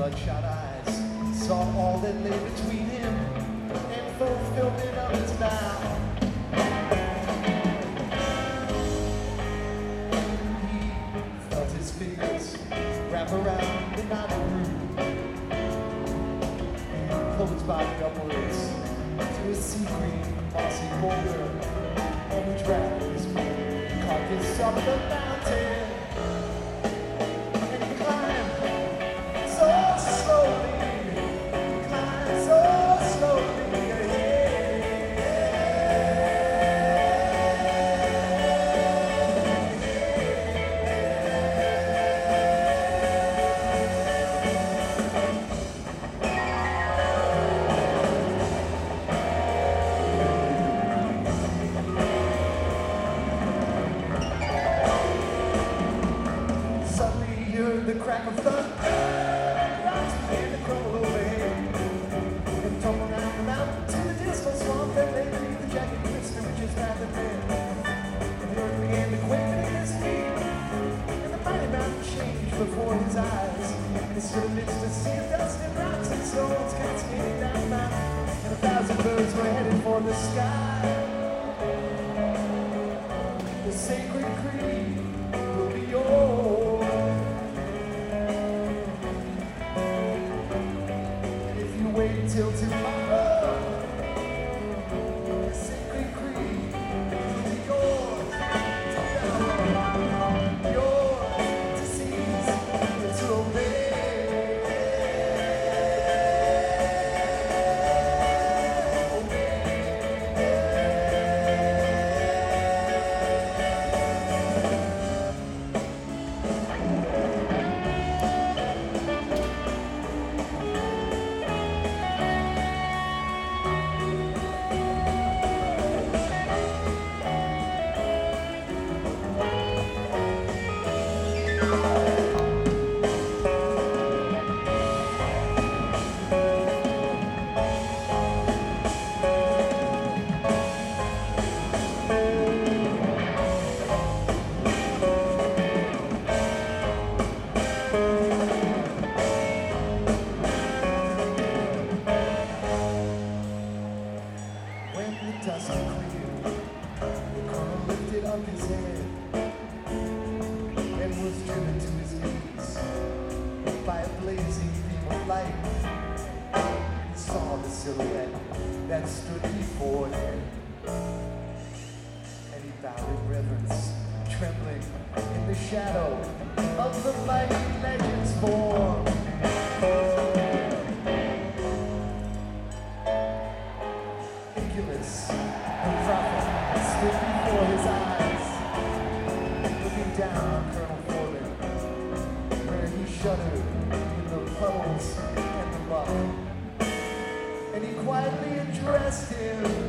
bloodshot eyes saw all that lay between him and fulfillment of his vow. He felt his fingers wrap around the knotted root and pull his body upwards to a sea green mossy boulder on which wrapped his carcass up the mountain. The crack of thunder, rocks began to crumble overhead and tumble down the mountain to the dismal swamp that lay beneath the jagged cliffs that reaches past the bed. The earth began to quake beneath his feet, and the mighty mountain changed before his eyes. He stood amidst a sea of dust and rocks and stones cascading down the mountain, and 1,000 birds were headed for the sky. The sacred creed will be yours. Wait till tomorrow. The sacred creed will be yours to seize and to obey. Dust cleared, the colonel lifted up his head and was driven to his knees by a blazing beam of light. He saw the silhouette that stood before him, and he bowed in reverence, trembling in the shadow of the mighty legend's form. The prophet stood before his eyes, looking down on Colonel Foreman, where he shuddered in the puddles and the muck, and he quietly addressed him.